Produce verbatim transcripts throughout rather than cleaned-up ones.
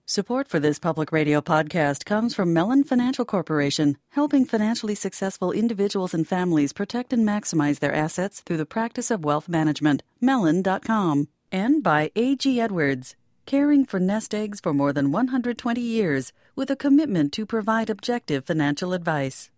Support for this public radio podcast comes from Mellon Financial Corporation, helping financially successful individuals and families protect and maximize their assets through the practice of wealth management. Mellon dot com. And by A G Edwards, caring for nest eggs for more than one hundred twenty years with a commitment to provide objective financial advice.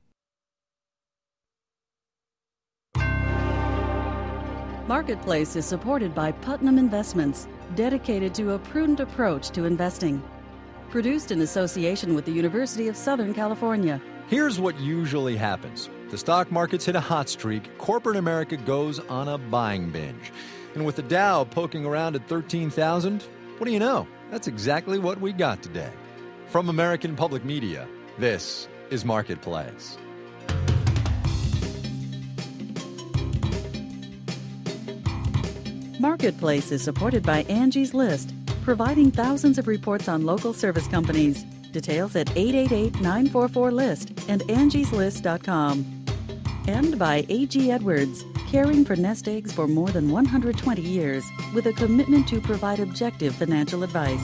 Marketplace is supported by Putnam Investments, dedicated to a prudent approach to investing. Produced in association with the University of Southern California. Here's what usually happens. The stock markets hit a hot streak, corporate America goes on a buying binge. And with the Dow poking around at thirteen thousand, what do you know? That's exactly what we got today. From American Public Media, this is Marketplace. Marketplace is supported by Angie's List, providing thousands of reports on local service companies. Details at eight eight eight, nine four four, list and angies list dot com. And by A G Edwards, caring for nest eggs for more than one hundred twenty years with a commitment to provide objective financial advice.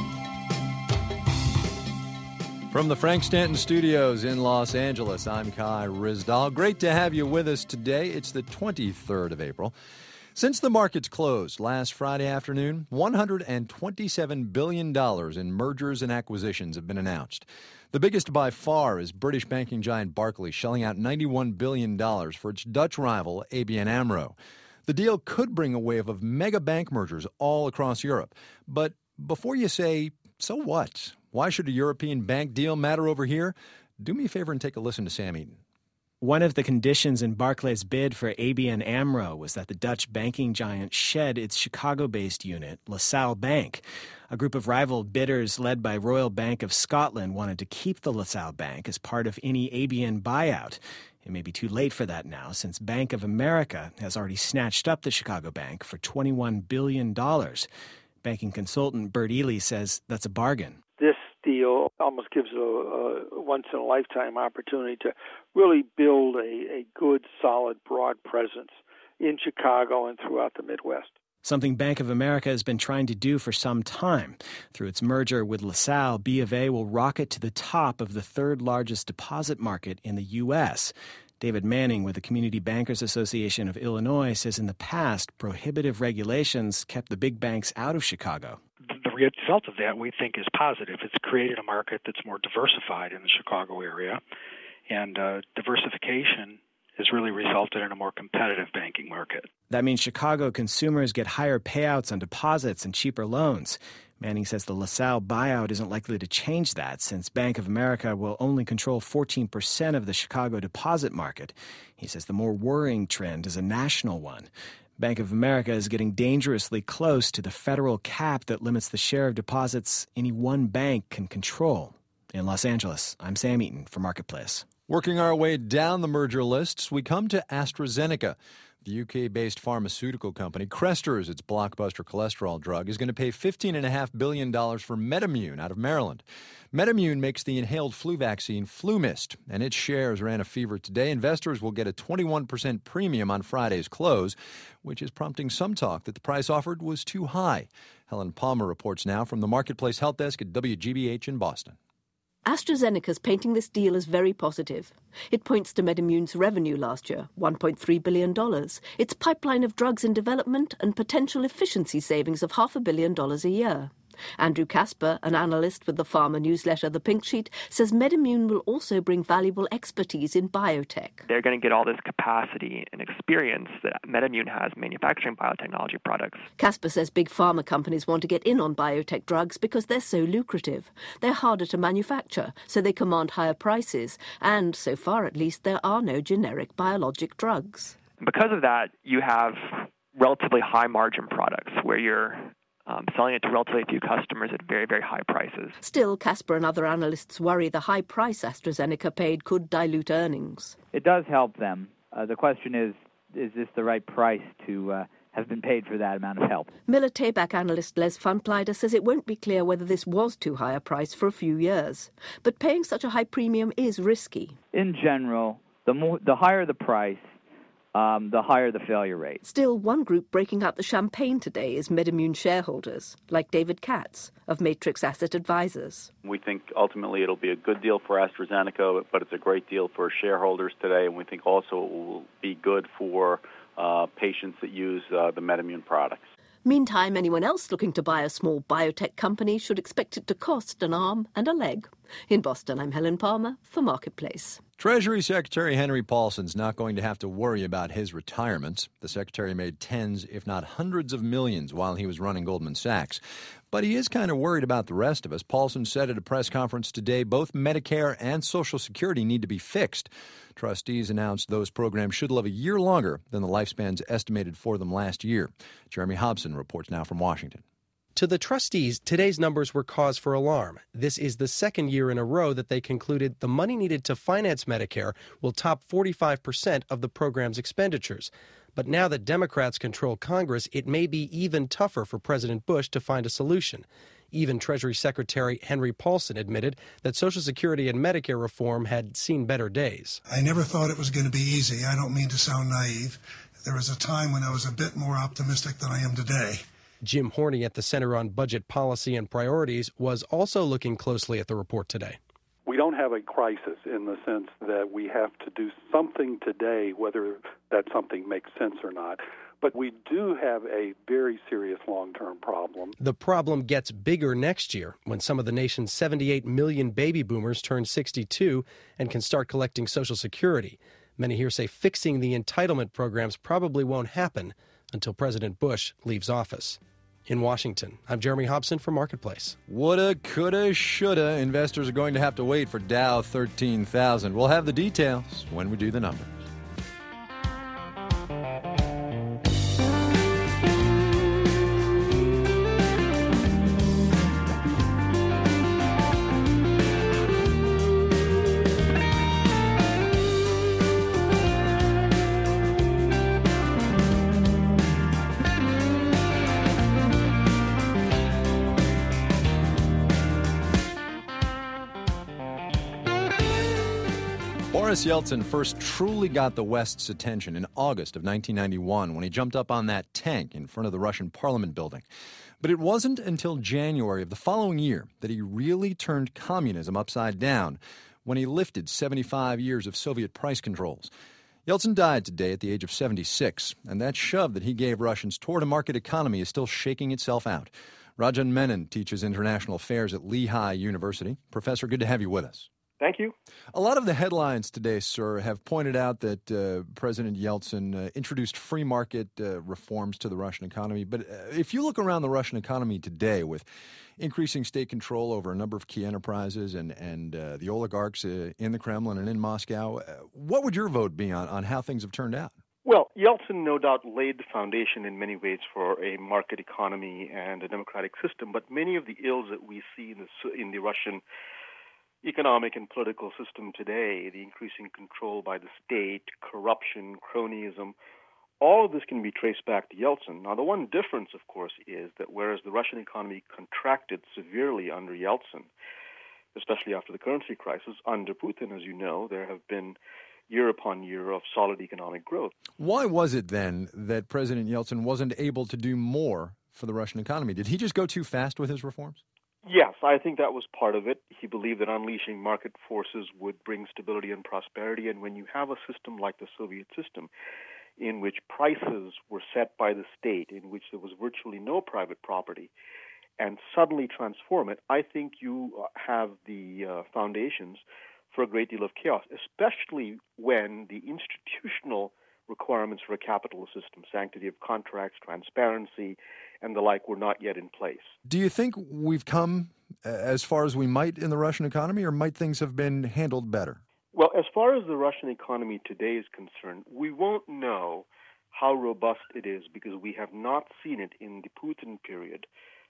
From the Frank Stanton Studios in Los Angeles, I'm Kai Ryssdal. Great to have you with us today. It's the twenty-third of April. Since the markets closed last Friday afternoon, one hundred twenty-seven billion dollars in mergers and acquisitions have been announced. The biggest by far is British banking giant Barclays, shelling out ninety-one billion dollars for its Dutch rival, A B N AMRO. The deal could bring a wave of mega bank mergers all across Europe. But before you say, so what? Why should a European bank deal matter over here? Do me a favor and take a listen to Sam Eaton. One of the conditions in Barclays' bid for A B N AMRO was that the Dutch banking giant shed its Chicago-based unit, LaSalle Bank. A group of rival bidders led by Royal Bank of Scotland wanted to keep the LaSalle Bank as part of any A B N buyout. It may be too late for that now, since Bank of America has already snatched up the Chicago Bank for twenty-one billion dollars. Banking consultant Bert Ely says that's a bargain. This deal almost gives a, a once-in-a-lifetime opportunity to really build a, a good, solid, broad presence in Chicago and throughout the Midwest. Something Bank of America has been trying to do for some time. Through its merger with LaSalle, B of A will rocket to the top of the third-largest deposit market in the U S David Manning with the Community Bankers Association of Illinois says in the past, prohibitive regulations kept the big banks out of Chicago. The result of that, we think, is positive. It's created a market that's more diversified in the Chicago area, and uh, diversification has really resulted in a more competitive banking market. That means Chicago consumers get higher payouts on deposits and cheaper loans. Manning says the LaSalle buyout isn't likely to change that, since Bank of America will only control fourteen percent of the Chicago deposit market. He says the more worrying trend is a national one. Bank of America is getting dangerously close to the federal cap that limits the share of deposits any one bank can control. In Los Angeles, I'm Sam Eaton for Marketplace. Working our way down the merger lists, we come to AstraZeneca. The U K-based pharmaceutical company, Crestor's, its blockbuster cholesterol drug, is going to pay fifteen point five billion dollars for Metamune out of Maryland. Metamune makes the inhaled flu vaccine FluMist, and its shares ran a fever today. Investors will get a twenty-one percent premium on Friday's close, which is prompting some talk that the price offered was too high. Helen Palmer reports now from the Marketplace Health Desk at W G B H in Boston. AstraZeneca's painting this deal as very positive. It points to Metamune's revenue last year, one point three billion dollars, its pipeline of drugs in development, and potential efficiency savings of half a billion dollars a year. Andrew Casper, an analyst with the pharma newsletter The Pink Sheet, says Metamune will also bring valuable expertise in biotech. They're going to get all this capacity and experience that Metamune has manufacturing biotechnology products. Casper says big pharma companies want to get in on biotech drugs because they're so lucrative. They're harder to manufacture, so they command higher prices, and so far at least there are no generic biologic drugs. Because of that, you have relatively high margin products where you're Um, selling it to relatively few customers at very, very high prices. Still, Casper and other analysts worry the high price AstraZeneca paid could dilute earnings. It does help them. Uh, the question is, is this the right price to uh, have been paid for that amount of help? Miller Tabak analyst Les Funpleider says it won't be clear whether this was too high a price for a few years. But paying such a high premium is risky. In general, the more, the higher the price, um, the higher the failure rate. Still, one group breaking out the champagne today is MedImmune shareholders, like David Katz of Matrix Asset Advisors. We think ultimately it'll be a good deal for AstraZeneca, but it's a great deal for shareholders today, and we think also it will be good for uh, patients that use uh, the MedImmune products. Meantime, anyone else looking to buy a small biotech company should expect it to cost an arm and a leg. In Boston, I'm Helen Palmer for Marketplace. Treasury Secretary Henry Paulson's not going to have to worry about his retirement. The secretary made tens, if not hundreds of millions while he was running Goldman Sachs. But he is kind of worried about the rest of us. Paulson said at a press conference today both Medicare and Social Security need to be fixed. Trustees announced those programs should live a year longer than the lifespans estimated for them last year. Jeremy Hobson reports now from Washington. To the trustees, today's numbers were cause for alarm. This is the second year in a row that they concluded the money needed to finance Medicare will top forty-five percent of the program's expenditures. But now that Democrats control Congress, it may be even tougher for President Bush to find a solution. Even Treasury Secretary Henry Paulson admitted that Social Security and Medicare reform had seen better days. I never thought it was going to be easy. I don't mean to sound naive. There was a time when I was a bit more optimistic than I am today. Jim Horney at the Center on Budget Policy and Priorities was also looking closely at the report today. We don't have a crisis in the sense that we have to do something today, whether that something makes sense or not. But we do have a very serious long-term problem. The problem gets bigger next year when some of the nation's seventy-eight million baby boomers turn sixty-two and can start collecting Social Security. Many here say fixing the entitlement programs probably won't happen until President Bush leaves office. In Washington, I'm Jeremy Hobson for Marketplace. Woulda, coulda, shoulda. Investors are going to have to wait for Dow thirteen thousand. We'll have the details when we do the numbers. Boris Yeltsin first truly got the West's attention in August of nineteen ninety-one when he jumped up on that tank in front of the Russian parliament building. But it wasn't until January of the following year that he really turned communism upside down when he lifted seventy-five years of Soviet price controls. Yeltsin died today at the age of seventy-six, and that shove that he gave Russians toward a market economy is still shaking itself out. Rajan Menon teaches international affairs at Lehigh University. Professor, good to have you with us. Thank you. A lot of the headlines today, sir, have pointed out that uh, President Yeltsin uh, introduced free market uh, reforms to the Russian economy. But uh, if you look around the Russian economy today with increasing state control over a number of key enterprises and, and uh, the oligarchs uh, in the Kremlin and in Moscow, uh, what would your vote be on, on how things have turned out? Well, Yeltsin no doubt laid the foundation in many ways for a market economy and a democratic system. But many of the ills that we see in the, in the Russian economic and political system today, the increasing control by the state, corruption, cronyism, all of this can be traced back to Yeltsin. Now, the one difference, of course, is that whereas the Russian economy contracted severely under Yeltsin, especially after the currency crisis, under Putin, as you know, there have been year upon year of solid economic growth. Why was it then that President Yeltsin wasn't able to do more for the Russian economy? Did he just go too fast with his reforms? Yes, I think that was part of it. He believed that unleashing market forces would bring stability and prosperity. And when you have a system like the Soviet system, in which prices were set by the state, in which there was virtually no private property, and suddenly transform it, I think you have the uh, foundations for a great deal of chaos, especially when the institutional requirements for a capitalist system, sanctity of contracts, transparency, and the like, were not yet in place. Do you think we've come as far as we might in the Russian economy, or might things have been handled better? Well, as far as the Russian economy today is concerned, we won't know how robust it is because we have not seen it in the Putin period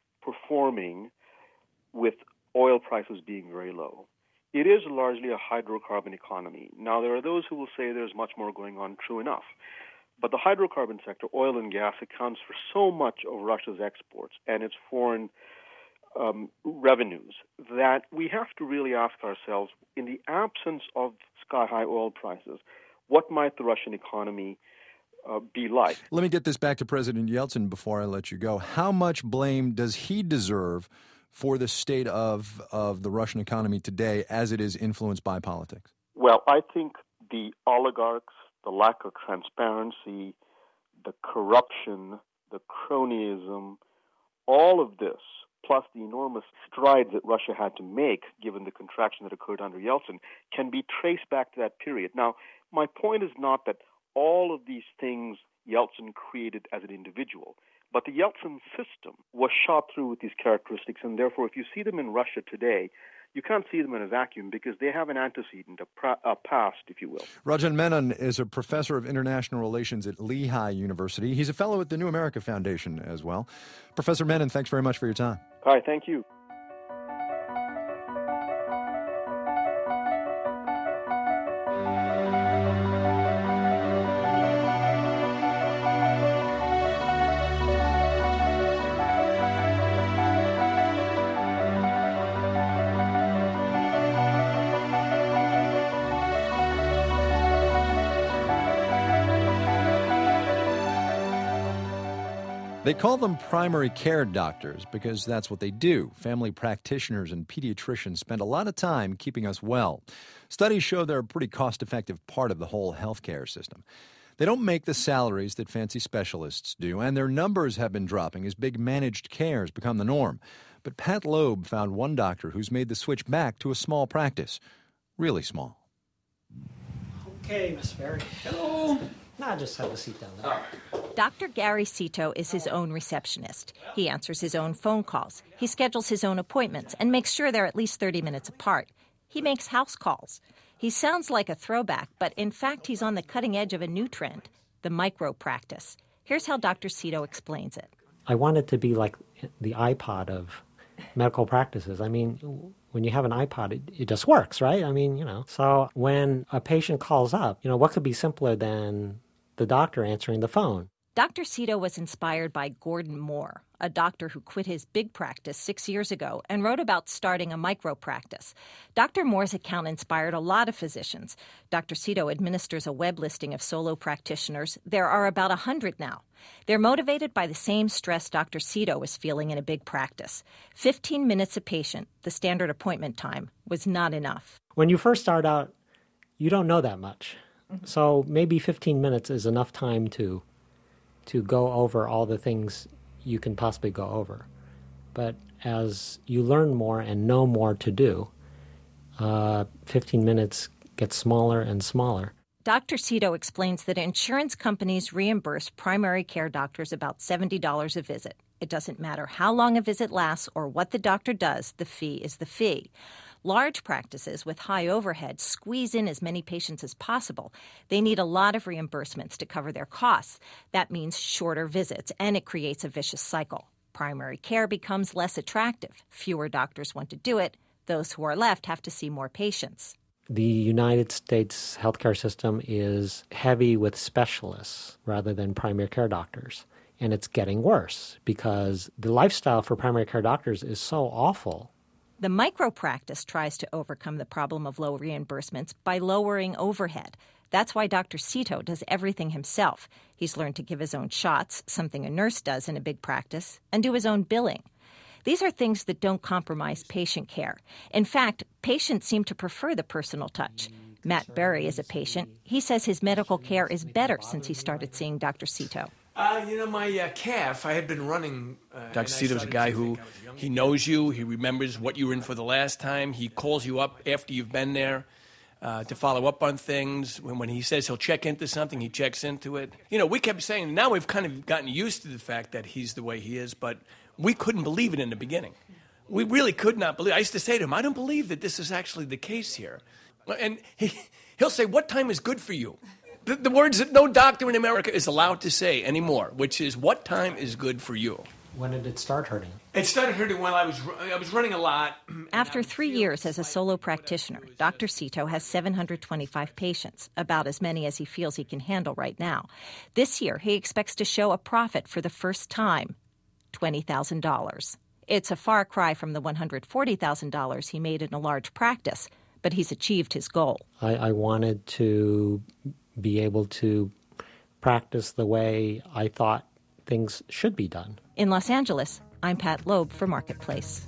performing with oil prices being very low. It is largely a hydrocarbon economy. Now, there are those who will say there's much more going on, true enough. But the hydrocarbon sector, oil and gas, accounts for so much of Russia's exports and its foreign um, revenues that we have to really ask ourselves, in the absence of sky-high oil prices, what might the Russian economy uh, be like. Let me get this back to President Yeltsin before I let you go. How much blame does he deserve for the state of, of the Russian economy today as it is influenced by politics? Well, I think the oligarchs, the lack of transparency, the corruption, the cronyism, all of this, plus the enormous strides that Russia had to make, given the contraction that occurred under Yeltsin, can be traced back to that period. Now, my point is not that all of these things Yeltsin created as an individual, but the Yeltsin system was shot through with these characteristics, and therefore if you see them in Russia today, you can't see them in a vacuum because they have an antecedent, a, pra- a past, if you will. Rajan Menon is a professor of international relations at Lehigh University. He's a fellow at the New America Foundation as well. Professor Menon, thanks very much for your time. Hi, thank you. They call them primary care doctors because that's what they do. Family practitioners and pediatricians spend a lot of time keeping us well. Studies show they're a pretty cost-effective part of the whole healthcare system. They don't make the salaries that fancy specialists do, and their numbers have been dropping as big managed care has become the norm. But Pat Loeb found one doctor who's made the switch back to a small practice. Really small. Okay, Miss Berry. Hello. Nah, just have a seat down there. Doctor Gary Cito is his own receptionist. He answers his own phone calls. He schedules his own appointments and makes sure they're at least thirty minutes apart. He makes house calls. He sounds like a throwback, but in fact he's on the cutting edge of a new trend, the micro practice. Here's how Doctor Cito explains it. I want it to be like the iPod of medical practices. I mean, when you have an iPod, it, it just works, right? I mean, you know. So when a patient calls up, you know, what could be simpler than the doctor answering the phone? Doctor Cito was inspired by Gordon Moore, a doctor who quit his big practice six years ago and wrote about starting a micro practice. Doctor Moore's account inspired a lot of physicians. Doctor Cito administers a web listing of solo practitioners. There are about one hundred now. They're motivated by the same stress Doctor Cito was feeling in a big practice. fifteen minutes a patient, the standard appointment time, was not enough. When you first start out, you don't know that much. Mm-hmm. So maybe fifteen minutes is enough time to to go over all the things you can possibly go over. But as you learn more and know more to do, uh, fifteen minutes gets smaller and smaller. Doctor Cito explains that insurance companies reimburse primary care doctors about seventy dollars a visit. It doesn't matter how long a visit lasts or what the doctor does, the fee is the fee. Large practices with high overhead squeeze in as many patients as possible. They need a lot of reimbursements to cover their costs. That means shorter visits, and it creates a vicious cycle. Primary care becomes less attractive. Fewer doctors want to do it. Those who are left have to see more patients. The United States healthcare system is heavy with specialists rather than primary care doctors. And it's getting worse because the lifestyle for primary care doctors is so awful. The micropractice tries to overcome the problem of low reimbursements by lowering overhead. That's why Doctor Cito does everything himself. He's learned to give his own shots, something a nurse does in a big practice, and do his own billing. These are things that don't compromise patient care. In fact, patients seem to prefer the personal touch. Matt Berry is a patient. He says his medical care is better since he started seeing Doctor Cito. Uh, you know, my uh, calf, I had been running. Uh, Doctor Cito's a guy who, he knows you, he remembers what you were in for the last time, he calls you up after you've been there uh, to follow up on things. When, when he says he'll check into something, he checks into it. You know, we kept saying, now we've kind of gotten used to the fact that he's the way he is, but we couldn't believe it in the beginning. We really could not believe. I used to say to him, I don't believe that this is actually the case here. And he, he'll say, what time is good for you? The, the words that no doctor in America is allowed to say anymore, which is, what time is good for you? When did it start hurting? It started hurting while I was I was running a lot. After three years as a solo practitioner, Doctor Cito has seven hundred twenty-five patients, about as many as he feels he can handle right now. This year, he expects to show a profit for the first time, twenty thousand dollars. It's a far cry from the one hundred forty thousand dollars he made in a large practice, but he's achieved his goal. I, I wanted to be able to practice the way I thought things should be done. In Los Angeles, I'm Pat Loeb for Marketplace.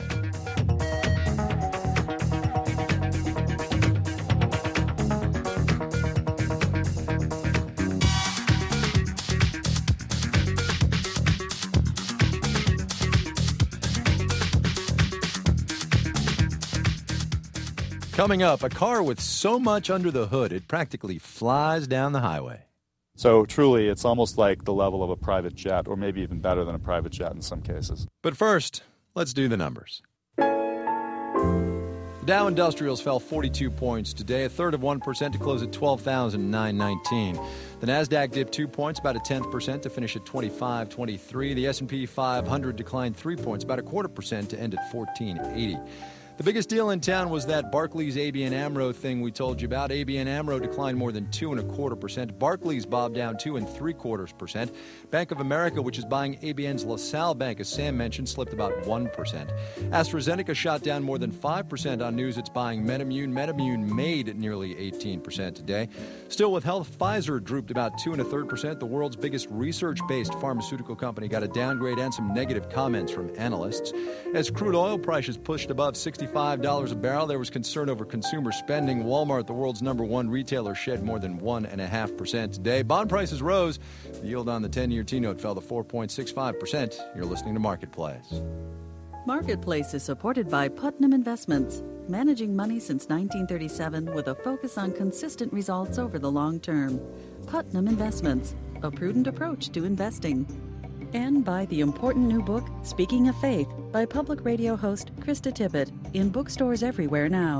Coming up, a car with so much under the hood it practically flies down the highway. So truly, it's almost like the level of a private jet, or maybe even better than a private jet in some cases. But first, let's do the numbers. The Dow Industrials fell forty-two points today, a third of one percent to close at twelve thousand nine hundred nineteen. The Nasdaq dipped two points, about a tenth percent, to finish at twenty-five twenty-three. The S and P five hundred declined three points, about a quarter percent, to end at fourteen eighty. The biggest deal in town was that Barclays A B N AMRO thing we told you about. A B N AMRO declined more than two and a quarter percent. Barclays bobbed down two and three quarters percent. Bank of America, which is buying A B N's LaSalle Bank, as Sam mentioned, slipped about one percent. AstraZeneca shot down more than five percent on news it's buying MedImmune. MedImmune made nearly eighteen percent today. Still with health, Pfizer drooped about two and a third percent. The world's biggest research-based pharmaceutical company got a downgrade and some negative comments from analysts. As crude oil prices pushed above sixty-five dollars a barrel, there was concern over consumer spending. Walmart, the world's number one retailer, shed more than one point five percent today. Bond prices rose. The yield on the ten-year T-note fell to four point six five percent. You're listening to Marketplace. Marketplace is supported by Putnam Investments, managing money since nineteen thirty-seven with a focus on consistent results over the long term. Putnam Investments, a prudent approach to investing. And by the important new book, Speaking of Faith, by public radio host Krista Tippett, in bookstores everywhere now.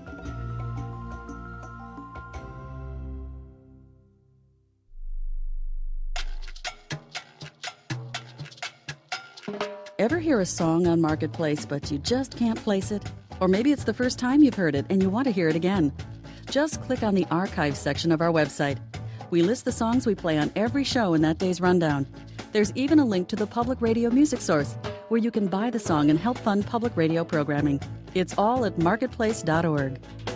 Ever hear a song on Marketplace, but you just can't place it? Or maybe it's the first time you've heard it and you want to hear it again. Just click on the archive section of our website. We list the songs we play on every show in that day's rundown. There's even a link to the Public Radio Music Source, where you can buy the song and help fund public radio programming. It's all at marketplace dot org.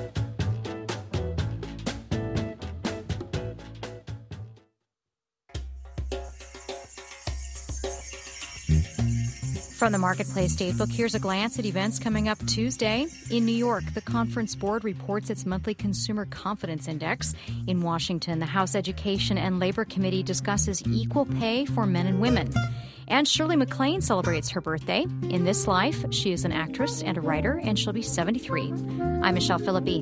From the Marketplace Datebook, here's a glance at events coming up Tuesday. In New York, the Conference Board reports its monthly Consumer Confidence Index. In Washington, the House Education and Labor Committee discusses equal pay for men and women. And Shirley MacLaine celebrates her birthday. In this life, she is an actress and a writer, and she'll be seventy-three. I'm Michelle Philippi.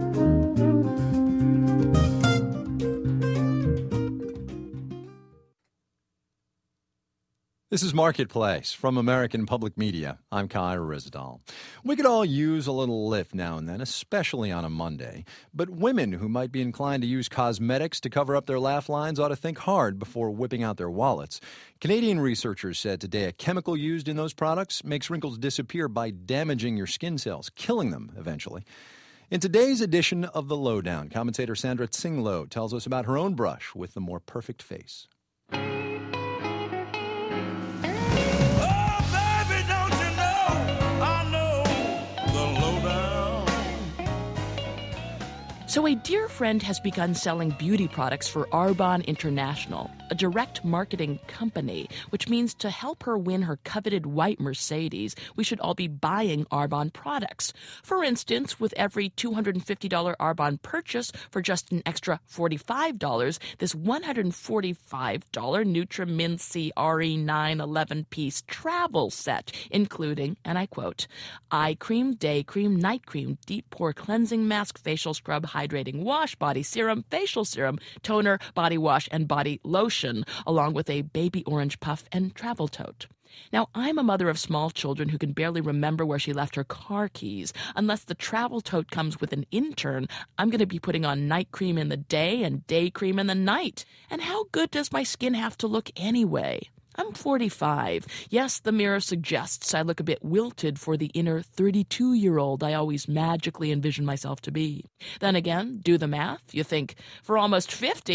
This is Marketplace from American Public Media. I'm Kai Ryssdal. We could all use a little lift now and then, especially on a Monday. But women who might be inclined to use cosmetics to cover up their laugh lines ought to think hard before whipping out their wallets. Canadian researchers said today a chemical used in those products makes wrinkles disappear by damaging your skin cells, killing them eventually. In today's edition of The Lowdown, commentator Sandra Tsinglo tells us about her own brush with the more perfect face. So a dear friend has begun selling beauty products for Arbonne International, a direct marketing company, which means to help her win her coveted white Mercedes, we should all be buying Arbonne products. For instance, with every two hundred fifty dollars Arbonne purchase for just an extra forty-five dollars, this one hundred forty-five dollars Nutrimin C R E nine eleven-piece travel set, including, and I quote, eye cream, day cream, night cream, deep pore cleansing mask, facial scrub, hydrating wash, body serum, facial serum, toner, body wash, and body lotion, along with a baby orange puff and travel tote. Now, I'm a mother of small children who can barely remember where she left her car keys. Unless the travel tote comes with an intern, I'm going to be putting on night cream in the day and day cream in the night. And how good does my skin have to look anyway? I'm forty-five. Yes, the mirror suggests I look a bit wilted for the inner thirty-two-year-old I always magically envision myself to be. Then again, do the math. You think, for almost fifty,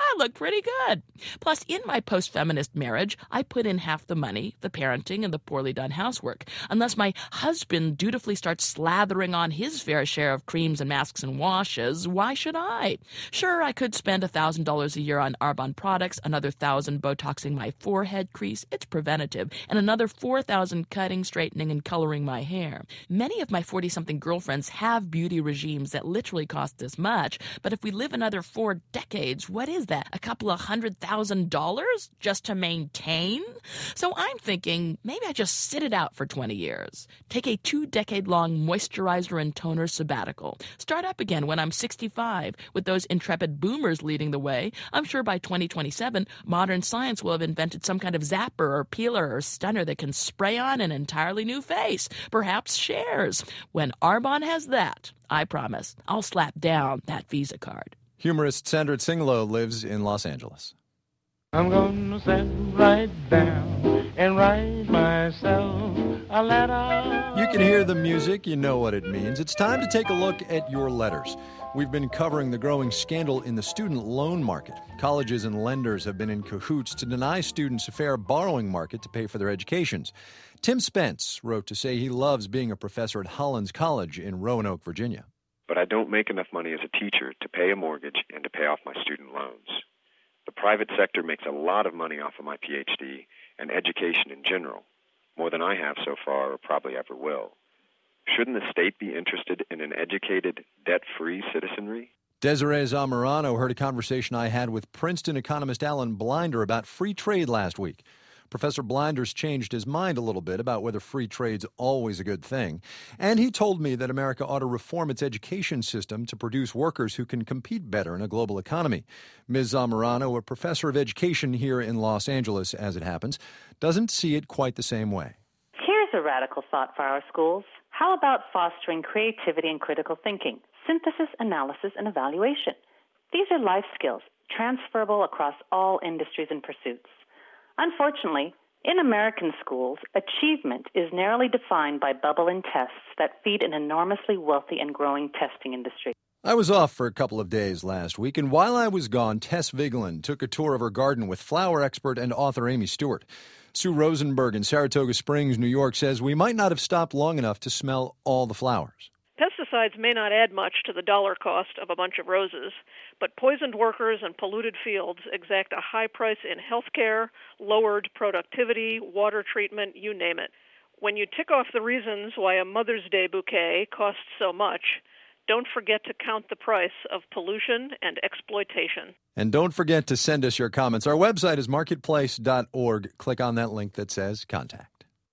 I look pretty good. Plus, in my post-feminist marriage, I put in half the money, the parenting, and the poorly done housework. Unless my husband dutifully starts slathering on his fair share of creams and masks and washes, why should I? Sure, I could spend one thousand dollars a year on Arbonne products, another one thousand dollars Botoxing my forehead crease, it's preventative, and another four thousand dollars cutting, straightening, and coloring my hair. Many of my forty-something girlfriends have beauty regimes that literally cost this much, but if we live another four decades, what is that? A couple of hundred thousand dollars just to maintain? So I'm thinking maybe I just sit it out for twenty years. Take a two-decade-long moisturizer and toner sabbatical. Start up again when I'm sixty-five. With those intrepid boomers leading the way, I'm sure by twenty twenty-seven, modern science will have invented some kind of zapper or peeler or stunner that can spray on an entirely new face, perhaps shares. When Arbonne has that, I promise, I'll slap down that Visa card. Humorist Sandra Tsingalo lives in Los Angeles. I'm gonna sit right down and write myself a letter. You can hear the music, you know what it means. It's time to take a look at your letters. We've been covering the growing scandal in the student loan market. Colleges and lenders have been in cahoots to deny students a fair borrowing market to pay for their educations. Tim Spence wrote to say he loves being a professor at Hollins College in Roanoke, Virginia. But I don't make enough money as a teacher to pay a mortgage and to pay off my student loans. The private sector makes a lot of money off of my P H D and education in general, more than I have so far or probably ever will. Shouldn't the state be interested in an educated, debt-free citizenry? Desiree Zamorano heard a conversation I had with Princeton economist Alan Blinder about free trade last week. Professor Blinder's changed his mind a little bit about whether free trade's always a good thing. And he told me that America ought to reform its education system to produce workers who can compete better in a global economy. Miz Zamorano, a professor of education here in Los Angeles, as it happens, doesn't see it quite the same way. Here's a radical thought for our schools. How about fostering creativity and critical thinking, synthesis, analysis, and evaluation? These are life skills, transferable across all industries and pursuits. Unfortunately, in American schools, achievement is narrowly defined by bubble and tests that feed an enormously wealthy and growing testing industry. I was off for a couple of days last week, and while I was gone, Tess Vigeland took a tour of her garden with flower expert and author Amy Stewart. Sue Rosenberg in Saratoga Springs, New York, says we might not have stopped long enough to smell all the flowers. Pesticides may not add much to the dollar cost of a bunch of roses, but poisoned workers and polluted fields exact a high price in health care, lowered productivity, water treatment, you name it. When you tick off the reasons why a Mother's Day bouquet costs so much, don't forget to count the price of pollution and exploitation. And don't forget to send us your comments. Our website is marketplace dot org. Click on that link that says Contact.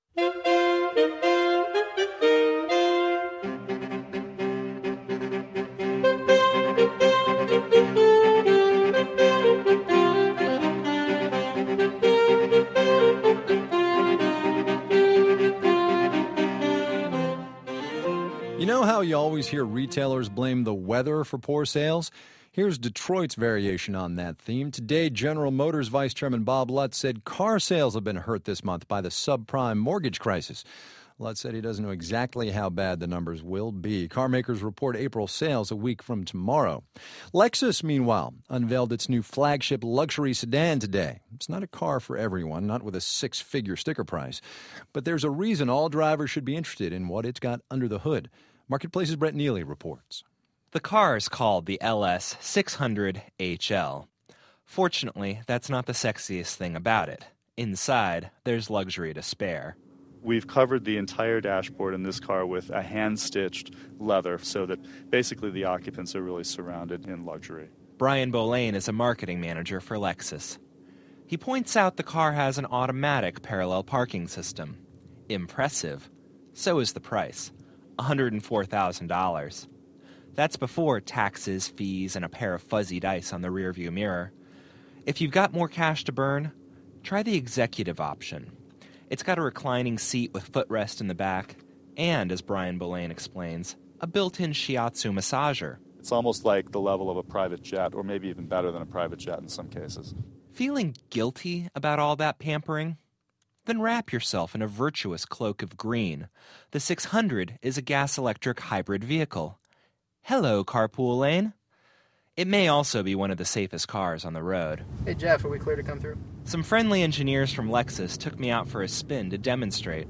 You know how you always hear retailers blame the weather for poor sales? Here's Detroit's variation on that theme. Today, General Motors Vice Chairman Bob Lutz said car sales have been hurt this month by the subprime mortgage crisis. Lutz said he doesn't know exactly how bad the numbers will be. Car makers report April sales a week from tomorrow. Lexus, meanwhile, unveiled its new flagship luxury sedan today. It's not a car for everyone, not with a six-figure sticker price. But there's a reason all drivers should be interested in what it's got under the hood. Marketplace's Brett Neely reports. The car is called the L S six hundred H L. Fortunately, that's not the sexiest thing about it. Inside, there's luxury to spare. We've covered the entire dashboard in this car with a hand-stitched leather so that basically the occupants are really surrounded in luxury. Brian Bolane is a marketing manager for Lexus. He points out the car has an automatic parallel parking system. Impressive. So is the price. one hundred four thousand dollars. That's before taxes, fees, and a pair of fuzzy dice on the rearview mirror. If you've got more cash to burn, try the executive option. It's got a reclining seat with footrest in the back, and, as Brian Bolane explains, a built-in shiatsu massager. It's almost like the level of a private jet, or maybe even better than a private jet in some cases. Feeling guilty about all that pampering? Then wrap yourself in a virtuous cloak of green. The six hundred is a gas-electric hybrid vehicle. Hello, carpool lane. It may also be one of the safest cars on the road. Hey, Jeff, are we clear to come through? Some friendly engineers from Lexus took me out for a spin to demonstrate.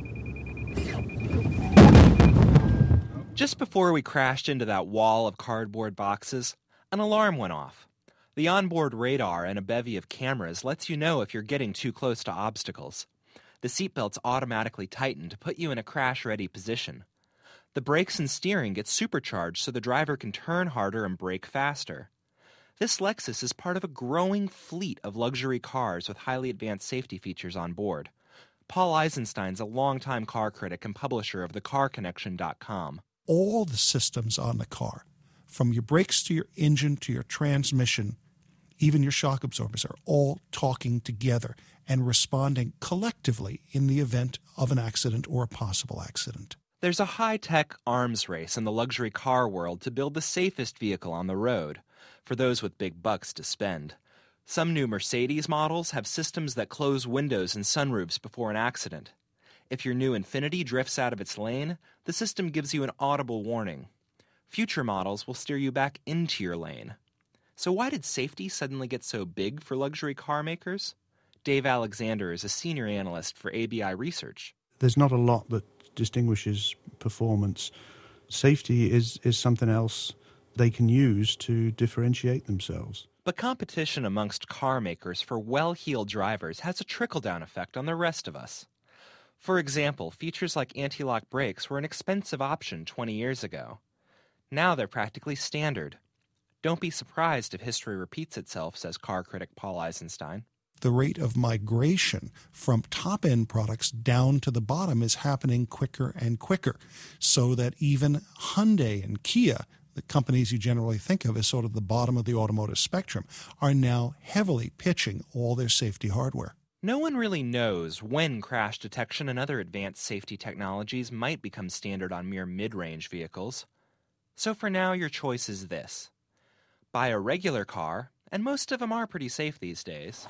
Just before we crashed into that wall of cardboard boxes, an alarm went off. The onboard radar and a bevy of cameras lets you know if you're getting too close to obstacles. The seatbelts automatically tighten to put you in a crash-ready position. The brakes and steering get supercharged so the driver can turn harder and brake faster. This Lexus is part of a growing fleet of luxury cars with highly advanced safety features on board. Paul Eisenstein's a longtime car critic and publisher of the car connection dot com. All the systems on the car, from your brakes to your engine to your transmission, even your shock absorbers, are all talking together and responding collectively in the event of an accident or a possible accident. There's a high-tech arms race in the luxury car world to build the safest vehicle on the road, for those with big bucks to spend. Some new Mercedes models have systems that close windows and sunroofs before an accident. If your new Infiniti drifts out of its lane, the system gives you an audible warning. Future models will steer you back into your lane. So why did safety suddenly get so big for luxury car makers? Dave Alexander is a senior analyst for A B I Research. There's not a lot that distinguishes performance. Safety is, is something else they can use to differentiate themselves. But competition amongst car makers for well-heeled drivers has a trickle-down effect on the rest of us. For example, features like anti-lock brakes were an expensive option twenty years ago. Now they're practically standard. Don't be surprised if history repeats itself, says car critic Paul Eisenstein. The rate of migration from top-end products down to the bottom is happening quicker and quicker, so that even Hyundai and Kia, the companies you generally think of as sort of the bottom of the automotive spectrum, are now heavily pitching all their safety hardware. No one really knows when crash detection and other advanced safety technologies might become standard on mere mid-range vehicles. So for now, your choice is this. Buy a regular car, and most of them are pretty safe these days.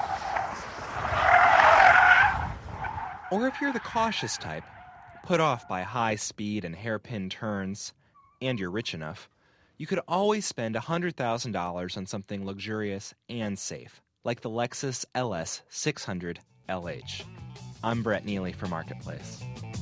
Or if you're the cautious type, put off by high speed and hairpin turns, and you're rich enough, you could always spend one hundred thousand dollars on something luxurious and safe, like the Lexus L S six hundred L H. I'm Brett Neely for Marketplace.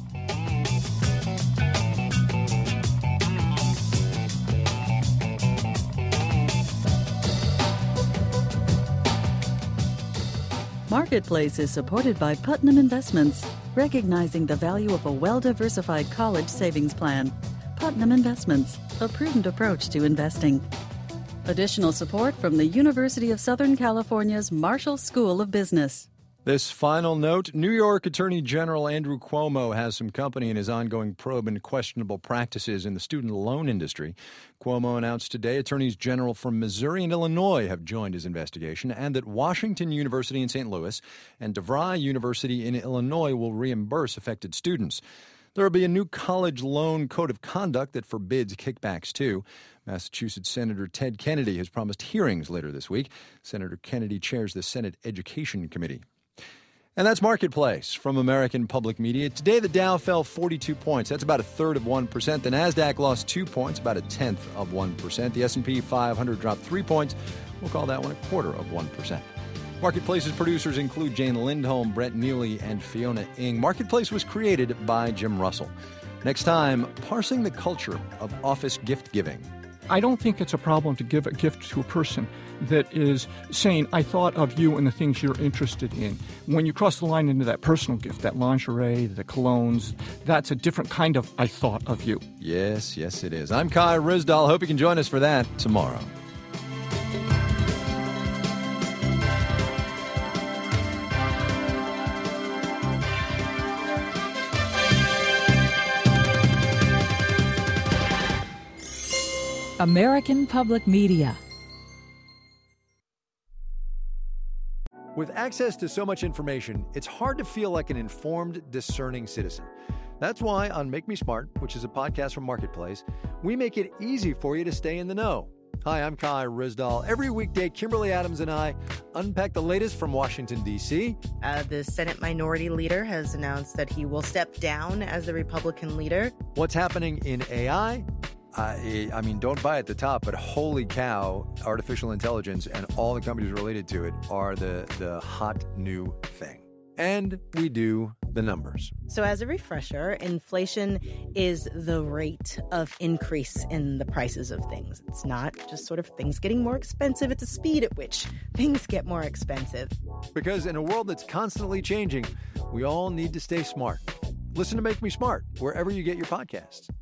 Marketplace is supported by Putnam Investments, recognizing the value of a well-diversified college savings plan. Putnam Investments, a prudent approach to investing. Additional support from the University of Southern California's Marshall School of Business. This final note, New York Attorney General Andrew Cuomo has some company in his ongoing probe into questionable practices in the student loan industry. Cuomo announced today attorneys general from Missouri and Illinois have joined his investigation, and that Washington University in Saint Louis and DeVry University in Illinois will reimburse affected students. There will be a new college loan code of conduct that forbids kickbacks, too. Massachusetts Senator Ted Kennedy has promised hearings later this week. Senator Kennedy chairs the Senate Education Committee. And that's Marketplace from American Public Media. Today, the Dow fell forty-two points. That's about a third of one percent. The Nasdaq lost two points, about a tenth of one percent. The S and P five hundred dropped three points. We'll call that one a quarter of one percent. Marketplace's producers include Jane Lindholm, Brett Neely, and Fiona Ng. Marketplace was created by Jim Russell. Next time, parsing the culture of office gift giving. I don't think it's a problem to give a gift to a person that is saying, I thought of you and the things you're interested in. When you cross the line into that personal gift, that lingerie, the colognes, that's a different kind of I thought of you. Yes, yes, it is. I'm Kai Ryssdal. Hope you can join us for that tomorrow. American Public Media. With access to so much information, it's hard to feel like an informed, discerning citizen. That's why on Make Me Smart, which is a podcast from Marketplace, we make it easy for you to stay in the know. Hi, I'm Kai Ryssdal. Every weekday, Kimberly Adams and I unpack the latest from Washington, D C Uh, the Senate Minority Leader has announced that he will step down as the Republican leader. What's happening in A I, I, I mean, don't buy at the top, but holy cow, artificial intelligence and all the companies related to it are the, the hot new thing. And we do the numbers. So as a refresher, inflation is the rate of increase in the prices of things. It's not just sort of things getting more expensive. It's the speed at which things get more expensive. Because in a world that's constantly changing, we all need to stay smart. Listen to Make Me Smart wherever you get your podcasts.